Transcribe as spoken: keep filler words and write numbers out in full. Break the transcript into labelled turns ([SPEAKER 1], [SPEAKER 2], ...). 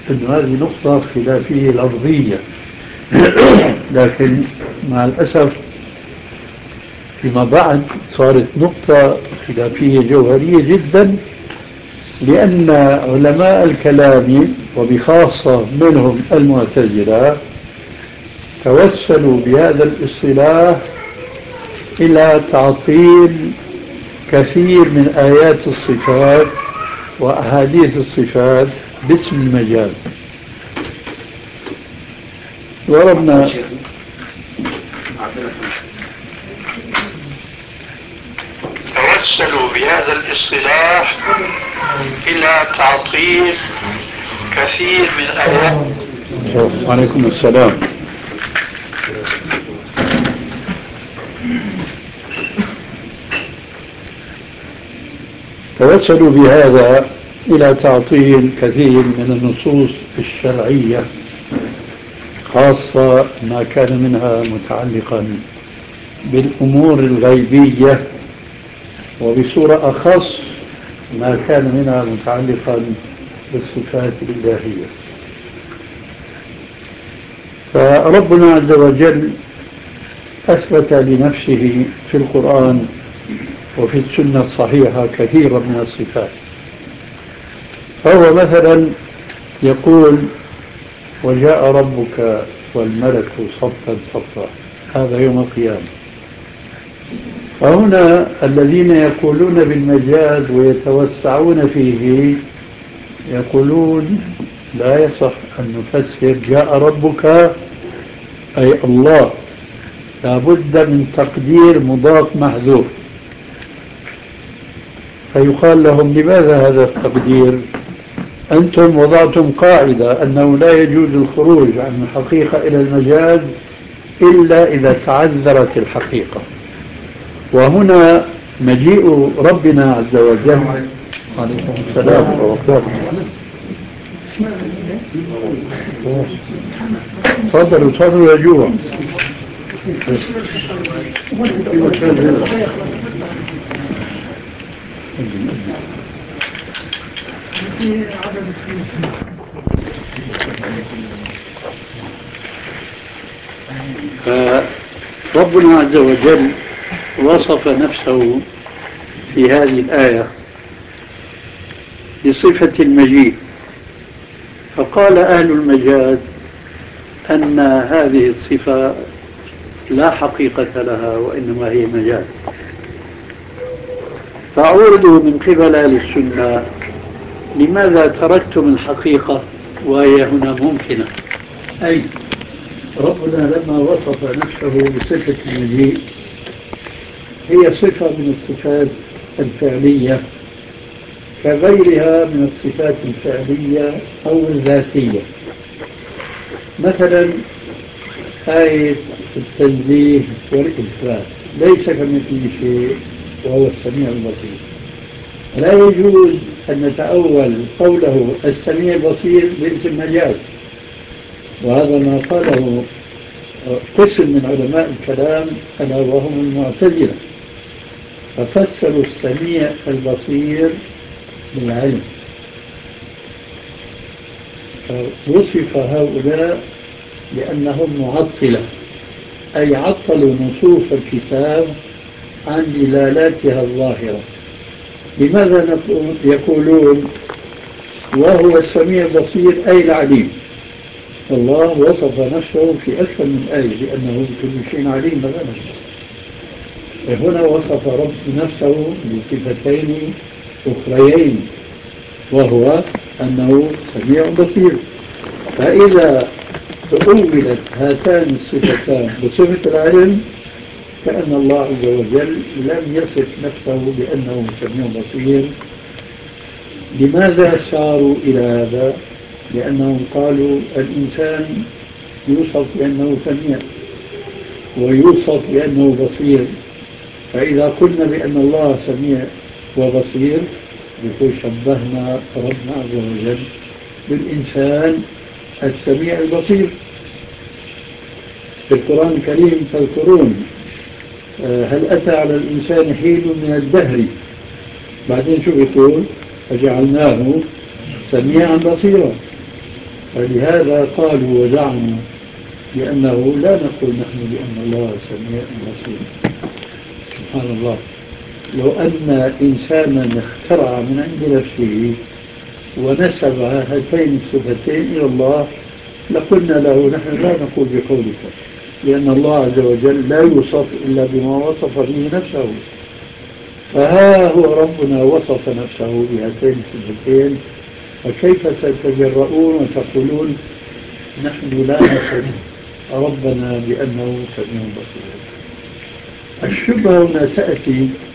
[SPEAKER 1] أن هذه نقطة خلافية لفظية. لكن مع الأسف فيما بعد صارت نقطة خلافية جوهرية جدا، لأن علماء الكلام وبخاصة منهم المعتزلة توسلوا بهذا الاصطلاح إلى تعطيل كثير من آيات الصفات وأحاديث الصفات باسم المجاز. ضربنا توسلوا بهذا الاصطلاح إلى تعطيل كثير من آيات. وعليكم السلام. توسلوا بهذا إلى تعطيل كثير من النصوص الشرعية، خاصة ما كان منها متعلقا بالأمور الغيبية، وبصورة أخص ما كان منها متعلقا بالصفات الإلهية. فربنا عز وجل أثبت لنفسه في القرآن وفي السنة الصحيحة كثيرا من الصفات. فهو مثلا يقول: وجاء ربك والملك صفا صفا، هذا يوم القيامة. فهنا الذين يقولون بالمجاز ويتوسعون فيه يقولون لا يصح أن نفسر جاء ربك أي الله، لابد من تقدير مضاف محذوف. فيقال لهم: لماذا هذا التقدير؟ أنتم وضعتم قاعدة أنه لا يجوز الخروج عن الحقيقة إلى المجاز إلا إذا تعذرت الحقيقة. وهنا مجيء ربنا عز وجل. عليكم السلام ورحمة الله. تفضلوا تفضلوا يا جوع. فربنا عز وجل وصف نفسه في هذه الآية بصفة المجيء، فقال أهل المجاز أن هذه الصفة لا حقيقة لها وإنما هي مجاز. فأوردوا من قبل أهل السنة: لماذا تركتم الحقيقة وهي هنا ممكنة؟ أي ربنا لما وصف نفسه بصفة المجيء هي صفة من الصفات الفعلية كغيرها من الصفات الفعلية أو الذاتية. مثلا آية التنزيه والإثبات: ليس كمثله شيء وهو السميع البصير. لا يجوز أن نتأول قوله السميع البصير باسم مجاز، وهذا ما قاله قسم من علماء الكلام ألا وهم المعتزلة، ففسروا السميع البصير بالعلم. فوصف هؤلاء لأنهم معطلة، أي عطلوا نصوص الكتاب عن دلالاتها الظاهرة. لماذا يقولون وهو السميع البصير أي العليم؟ الله وصف نفسه في أكثر من آية بأنه بكل شيء عليم مثلا. هنا وصف رب نفسه بصفتين أخريين، وهو أنه سميع بصير. فإذا تؤولت هاتان الصفتان بصفة العلم كأن الله عز وجل لم يصف نفسه بأنه سميع بصير. لماذا ساروا إلى هذا؟ لأنهم قالوا الإنسان يوصف بأنه سميع ويوصف بأنه بصير، فإذا قلنا بأن الله سميع وبصير يقول شبهنا ربنا عز وجل بالإنسان السميع البصير. في القرآن الكريم تذكرون هل أتى على الإنسان حين من الدهر، بعدين شو يقول؟ فجعلناه سميعا بصيرا. فلهذا قالوا وزعموا بأنه لا نقول نحن بأن الله سميع بصير. سبحان الله، لو أن إنسانا اخترع من عند نفسه ونسب هاتين الصفتين إلى الله لقلنا له نحن لا نقول بقولك، لأن الله عز وجل لا يوصف إلا بما وصف به نفسه. فها هو ربنا وصف نفسه بهاتين الصفتين، فكيف تتجرؤون وتقولون نحن لا نصف ربنا بأنه سميع بصير؟ الشبهة هنا تأتي